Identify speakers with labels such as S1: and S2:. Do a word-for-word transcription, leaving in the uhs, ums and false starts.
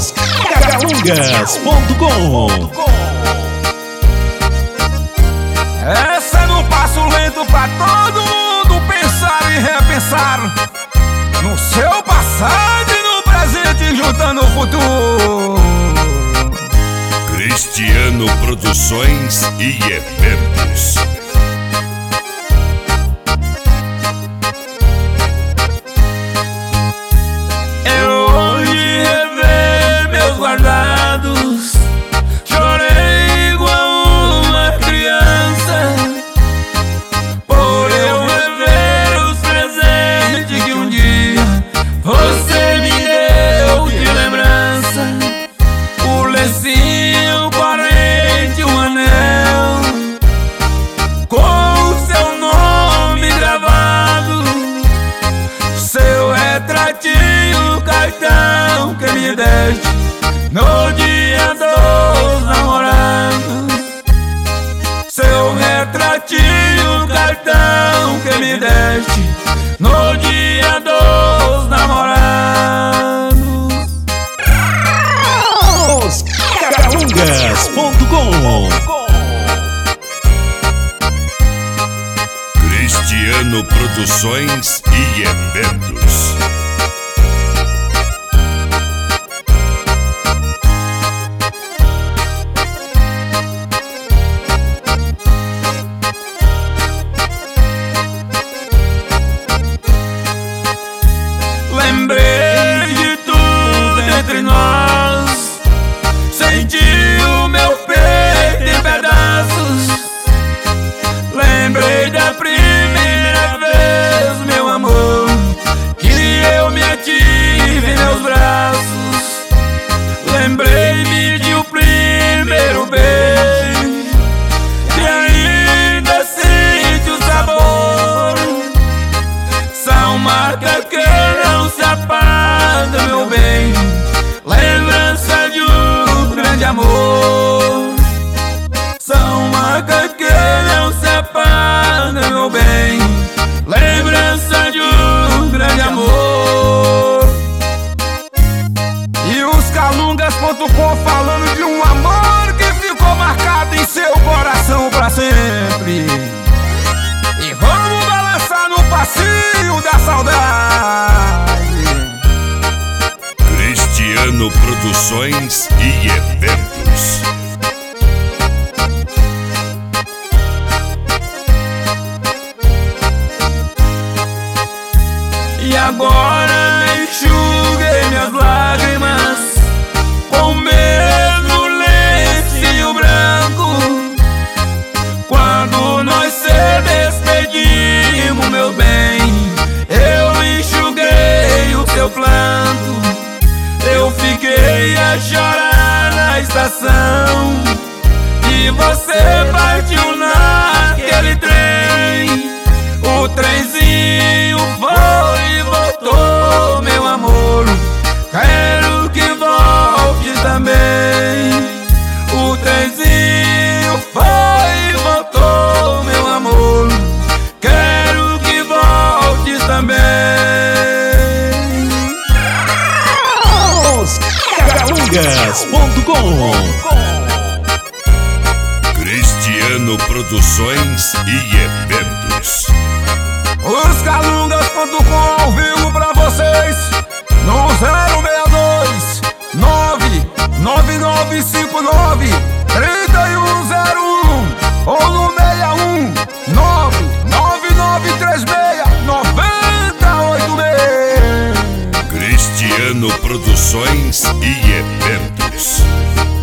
S1: Os Calungas ponto com.
S2: Essa é no passo lento pra todo mundo pensar e repensar no seu passado e no presente, juntando o futuro.
S3: Cristiano Produções e Eventos.
S2: Eu hoje rever meus guardados, chorei igual uma criança, por eu rever os presentes que um dia você me deu de lembrança. O lencinho, o quarente, um anel com o seu nome gravado, seu retratinho, o cartão que me deste no dia dos namorados. Seu retratinho, o cartão que me deste no dia dos namorados.
S1: Os Calungas ponto com.
S3: Cristiano Produções e Eventos.
S2: Lembrei de tudo entre nós, senti o meu peito em pedaços. Lembrei da primeira vez, meu amor, que eu me ative em meus braços. Lembrei-me de o primeiro beijo e ainda sinto o sabor. São marcas que não se apaga, meu bem, lembrança de um grande amor. São marcas que não se apaga, meu bem, lembrança de um grande amor. E os Calungas ponto com falando de um amor que ficou marcado em seu coração pra sempre. E vamos balançar no passinho da saudade.
S3: Cristiano Produções e Eventos.
S2: E agora enxuguei minhas lágrimas com o mesmo lencinho branco. Quando nós se despedimos, meu bem, eu enxuguei o seu planto. Eu fiquei a chorar na estação e você partiu naquele trem. O trenzinho foi e voltou, meu amor, quero que volte também. O trenzinho foi e voltou, meu amor, quero que volte também.
S1: Os Calungas ponto com.
S3: Cristiano Produções e Eventos.
S2: Os Calungas ponto com ao vivo pra vocês no zero seis dois nove nove nove cinco nove três um zero um ou no seis um nove nove nove três seis nove zero oito seis.
S3: Cristiano Produções e Eventos.